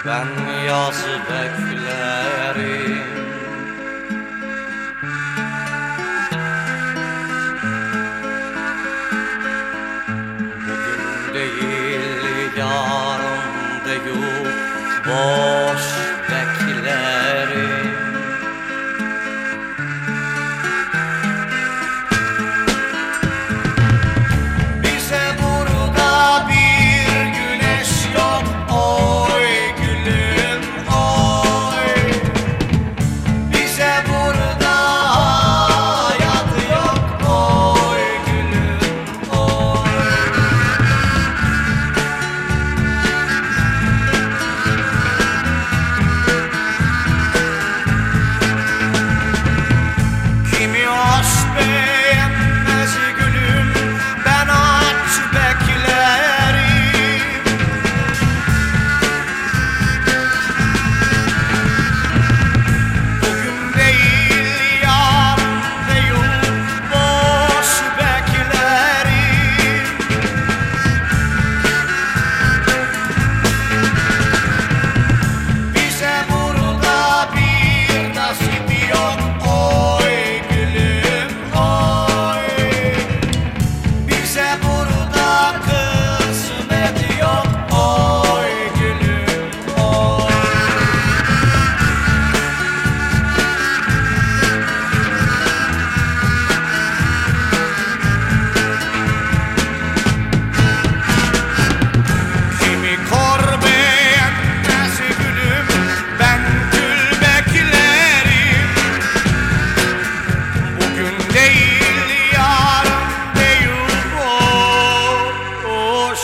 Ben yazı beklerim. Bugün değil yarın değil, boş beklerim. Bize burada bir güneş yok, oy gülüm oy. Bize burada hayat yok, oy gülüm oy. Kimi aşk beğenmez gülüm, ben aç beklerim. Bugün değil yarın değil, boş beklerim. Bize burada bir nasip yok, oy gülüm oy. Bize burada kısmet yok, oy gülüm oy. Kimi kor beğenmez gülüm, ben gül beklerim. Bugün değil yarın değil, boş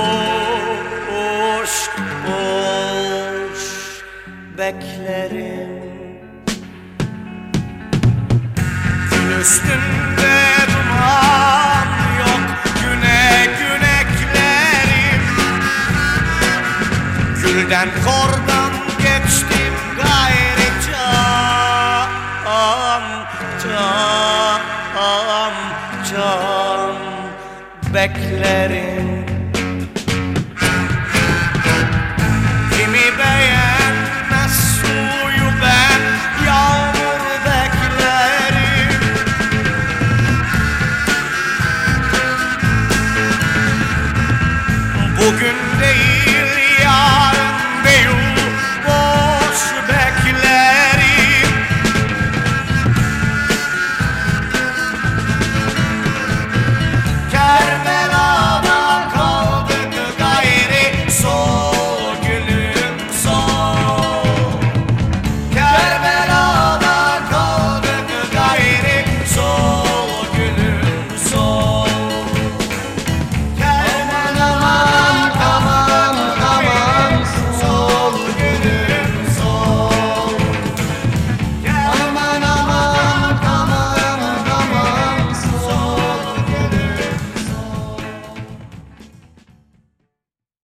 boş boş beklerim. Gün üstünde duman yok, güne güneklerim. Gülden kordan geçtim gayri can beklerim. Kimi beğenmez suyu, ben yağmur beklerim. Bugün